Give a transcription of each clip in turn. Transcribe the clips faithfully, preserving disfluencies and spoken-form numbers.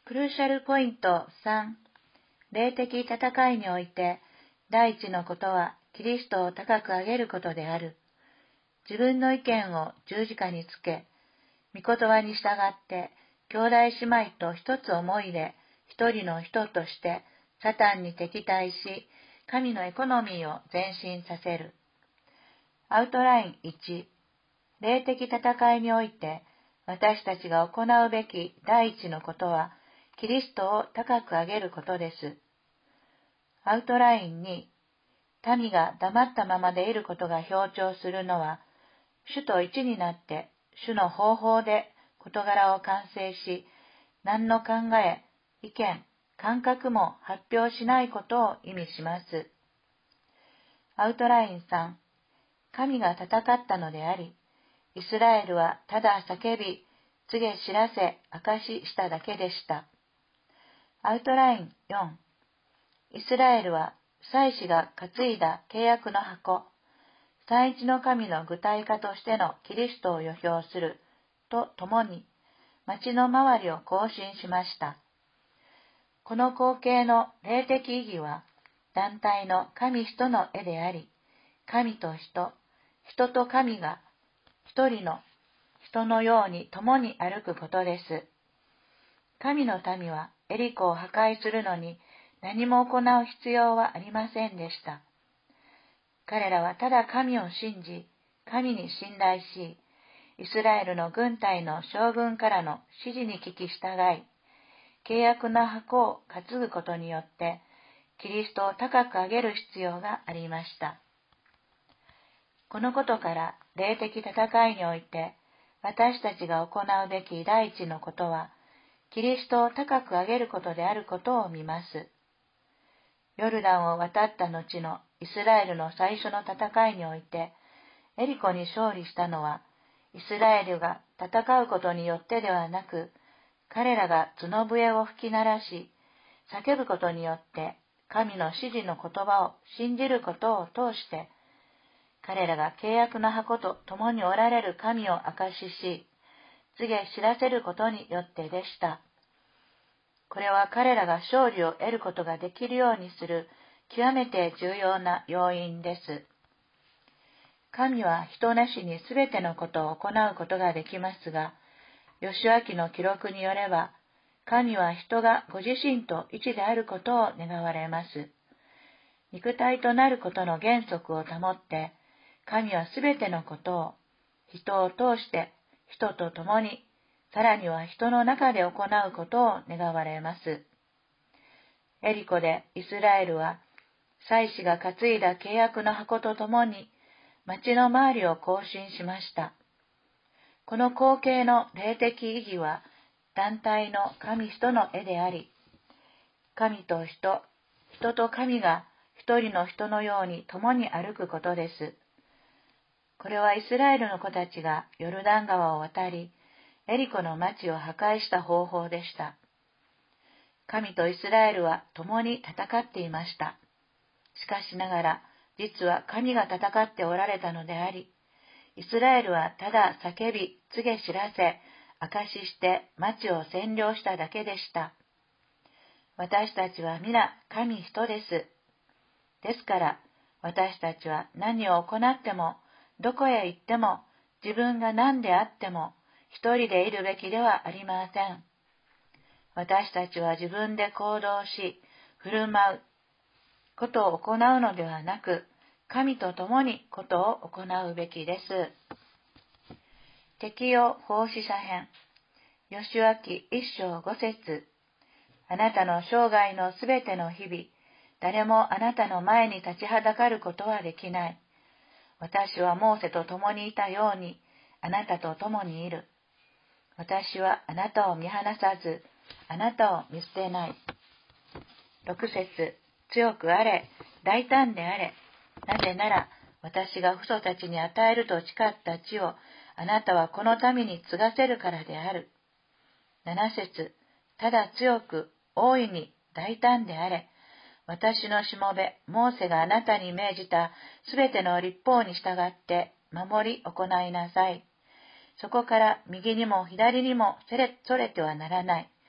クルーシャルポイントさん、霊的戦いにおいて、第一のことはキリストを高く上げることである。自分の意見を十字架につけ、御言葉に従って、兄弟姉妹と一つ思いで、一人の人として、サタンに敵対し、神のエコノミーを前進させる。アウトラインいち、霊的戦いにおいて、私たちが行うべき第一のことは、キリストを高く上げることです。アウトラインに、民が黙ったままでいることが強調するのは、主と一になって主の方法で事柄を完成し、何の考え、意見、感覚も発表しないことを意味します。アウトラインさん、神が戦ったのであり、イスラエルはただ叫び、告げ知らせ、証ししただけでした。アウトラインよん、イスラエルは祭司が担いだ契約の箱、三一の神の具体化としてのキリストを予表するとともに、町の周りを行進しました。この光景の霊的意義は、団体の神人の絵であり、神と人、人と神が一人の人のように共に歩くことです。神の民はエリコを破壊するのに何も行う必要はありませんでした。彼らはただ神を信じ、神に信頼し、イスラエルの軍隊の将軍からの指示に聞き従い、契約の箱を担ぐことによって、キリストを高く上げる必要がありました。このことから、霊的戦いにおいて、私たちが行うべき第一のことは、キリストを高く上げることであることを見ます。ヨルダンを渡った後のイスラエルの最初の戦いにおいて、エリコに勝利したのは、イスラエルが戦うことによってではなく、彼らが角笛を吹き鳴らし、叫ぶことによって、神の指示の言葉を信じることを通して、彼らが契約の箱と共におられる神を証しし、告げ知らせることによってでした。これは彼らが勝利を得ることができるようにする極めて重要な要因です。神は人なしにすべてのことを行うことができますが、義明の記録によれば、神は人がご自身と一であることを願われます。肉体となることの原則を保って、神はすべてのことを人を通して人と共に、さらには人の中で行うことを願われます。エリコでイスラエルは、祭司が担いだ契約の箱と共に、町の周りを行進しました。この光景の霊的意義は、団体の神人の絵であり、神と人、人と神が一人の人のように共に歩くことです。これはイスラエルの子たちがヨルダン川を渡り、エリコの町を破壊した方法でした。神とイスラエルは共に戦っていました。しかしながら、実は神が戦っておられたのであり、イスラエルはただ叫び、告げ知らせ、証しして町を占領しただけでした。私たちは皆神人です。ですから、私たちは何を行っても、どこへ行っても、自分が何であっても、一人でいるべきではありません。私たちは自分で行動し、振る舞うことを行うのではなく、神と共にことを行うべきです。適用奉仕者編、義明一章五節。あなたの生涯のすべての日々、誰もあなたの前に立ちはだかることはできない。私はモーセと共にいたように、あなたと共にいる。私はあなたを見放さず、あなたを見捨てない。六節、強くあれ、大胆であれ。なぜなら、私が父祖たちに与えると誓った地を、あなたはこの民に継がせるからである。七節、ただ強く、大いに、大胆であれ。私のしもべ、モーセがあなたに命じたすべての律法に従って守り行いなさい。そこから右にも左にもそれ、それてはならない。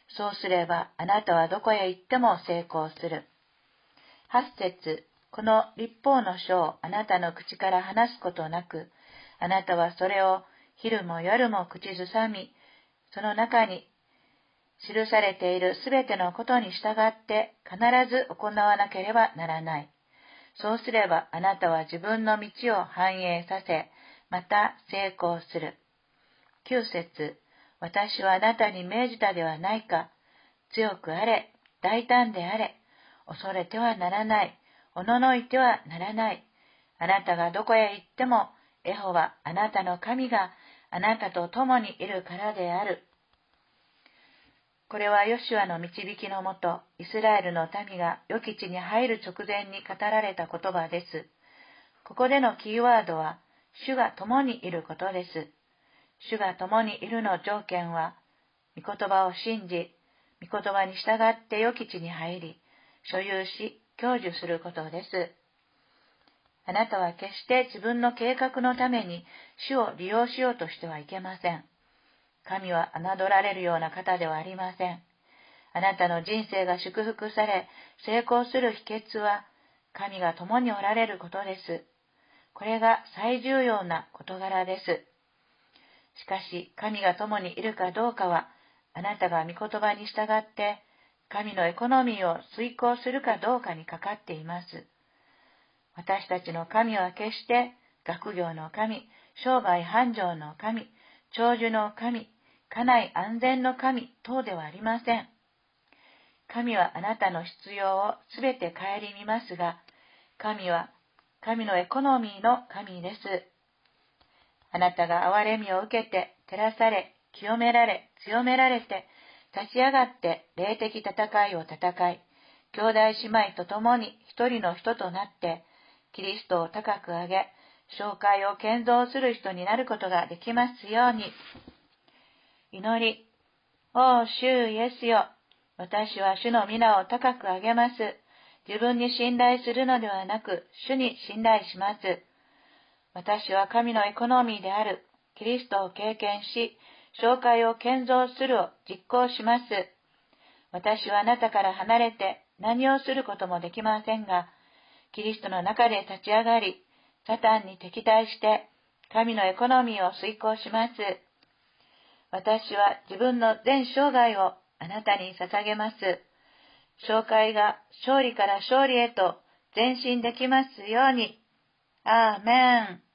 そうすればあなたはどこへ行っても成功する。はち節、この律法の書をあなたの口から話すことなく、あなたはそれを昼も夜も口ずさみ、その中に記されているすべてのことに従って必ず行わなければならない。そうすればあなたは自分の道を繁栄させ、また成功する。きゅう節、私はあなたに命じたではないか。強くあれ、大胆であれ、恐れてはならない、おののいてはならない。あなたがどこへ行っても、エホバあなたの神があなたと共にいるからである。これはヨシュアの導きのもと、イスラエルの民が良き地に入る直前に語られた言葉です。ここでのキーワードは、主が共にいることです。主が共にいるの条件は、御言葉を信じ、御言葉に従って良き地に入り、所有し、享受することです。あなたは決して自分の計画のために主を利用しようとしてはいけません。神は侮られるような方ではありません。あなたの人生が祝福され、成功する秘訣は、神が共におられることです。これが最重要な事柄です。しかし、神が共にいるかどうかは、あなたが御言葉に従って、神のエコノミーを遂行するかどうかにかかっています。私たちの神は決して、学業の神、商売繁盛の神、長寿の神、家内安全の神等ではありません。神はあなたの必要をすべて顧みますが、神は神のエコノミーの神です。あなたが憐れみを受けて、照らされ、清められ、強められて、立ち上がって霊的戦いを戦い、兄弟姉妹と共に一人の人となって、キリストを高く上げ、紹介を建造する人になることができますように。祈り、お主イエスよ、私は主の皆を高く上げます。自分に信頼するのではなく、主に信頼します。私は神のエコノミーであるキリストを経験し、紹介を建造するを実行します。私はあなたから離れて何をすることもできませんが、キリストの中で立ち上がり、サタンに敵対して神のエコノミーを遂行します。私は自分の全生涯をあなたに捧げます。紹介が勝利から勝利へと前進できますように。アーメン。